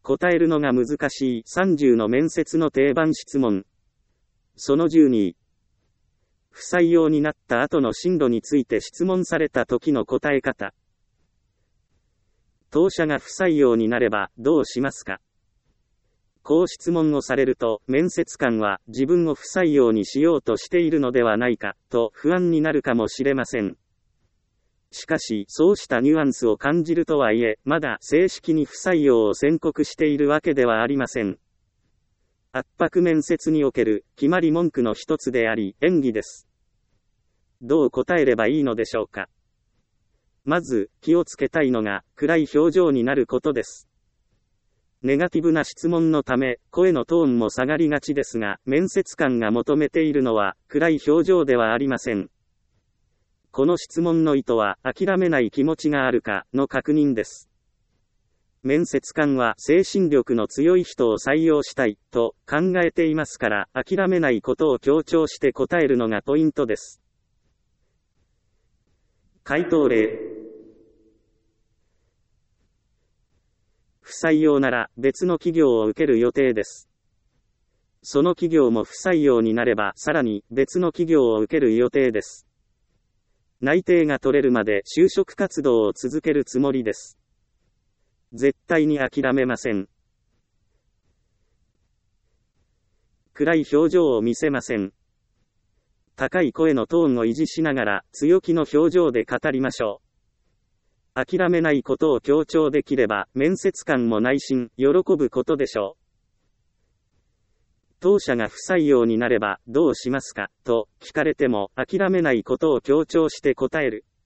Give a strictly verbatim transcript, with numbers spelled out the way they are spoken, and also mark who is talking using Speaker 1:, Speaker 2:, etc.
Speaker 1: 答えるのが難しいさんじゅうの面接の定番質問。そのじゅうに。不採用になった後の進路について質問された時の答え方。当社が不採用になればどうしますか？こう質問をされると、面接官は自分を不採用にしようとしているのではないか、と不安になるかもしれません。しかし、そうしたニュアンスを感じるとはいえ、まだ正式に不採用を宣告しているわけではありません。圧迫面接における決まり文句の一つであり、演技です。どう答えればいいのでしょうか。まず、気をつけたいのが、暗い表情になることです。ネガティブな質問のため、声のトーンも下がりがちですが、面接官が求めているのは、暗い表情ではありません。この質問の意図は、諦めない気持ちがあるか、の確認です。面接官は、精神力の強い人を採用したい、と考えていますから、諦めないことを強調して答えるのがポイントです。回答例。不採用なら別の企業を受ける予定です。その企業も不採用になればさらに別の企業を受ける予定です。内定が取れるまで就職活動を続けるつもりです。絶対に諦めません。暗い表情を見せません。高い声のトーンを維持しながら強気の表情で語りましょう。諦めないことを強調できれば、面接官も内心、喜ぶことでしょう。当社が不採用になれば、どうしますかと聞かれても、諦めないことを強調して答える。